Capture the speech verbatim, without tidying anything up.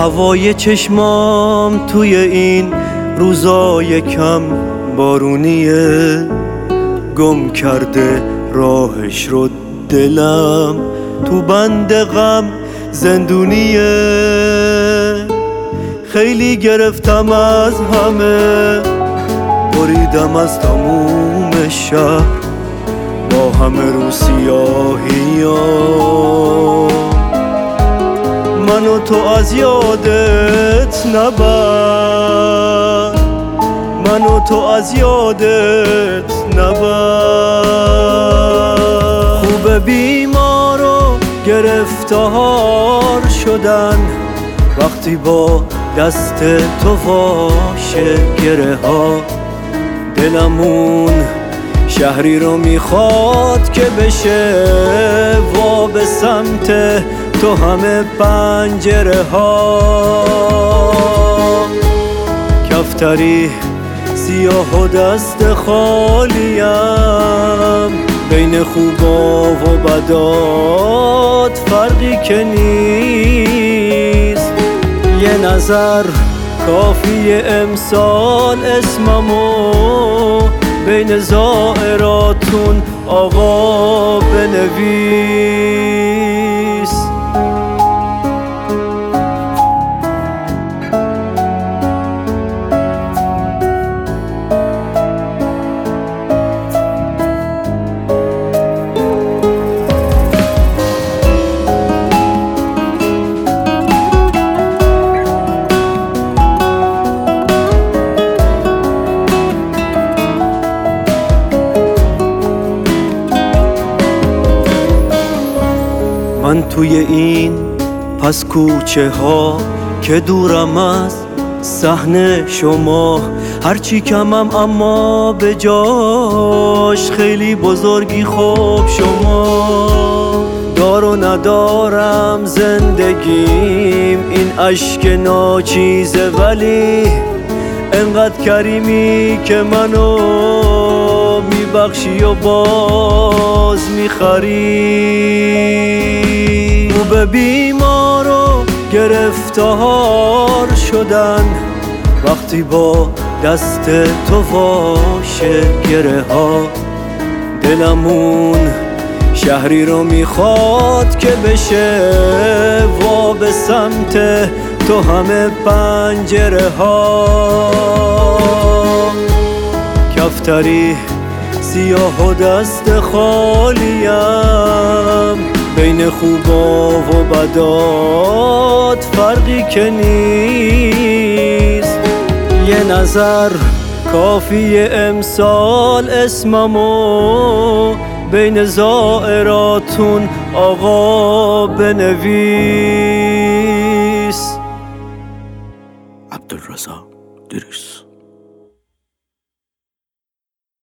هوای چشمام توی این روزای کم بارونیه، گم کرده راهش رو دلم تو بند غم زندونیه. خیلی گرفتم از همه، بریدم از تموم شهر با همه رو سیاهی ها. منو تو از یادت نبر، منو تو از یادت نبر. خوب بیمار و گرفتار شدن وقتی با دست تو واشه گره ها. دلمون شهری رو میخواد که بشه وا به سمت تو همه پنجره ها. کفتری سیاه و دست خالیم، بین خوبا و بدات فرقی که نیست. یه نظر کافیه امسال اسممو بین زائراتون آقا بنویس. من توی این پس کوچه ها که دورم از صحنه شما، هرچی کمم اما به جاش خیلی بزرگی. خوب شما دار و ندارم زندگیم این اشک ناچیزه، ولی انقدر کریمی که منو میبخشی و باز میخری. خوب بیمار و گرفتار شدن وقتی با دست تو واشه گره ها. دلمون شهری رو میخواد که بشه وا به سمت تو همه پنجره ها. کفتری سیاه و دست خالیم، بین خوبا و بدات فرقی که نیست. یه نظر کافیه امسال اسممو بین زائراتون آقا بنویس. عبدالرزاق دریس.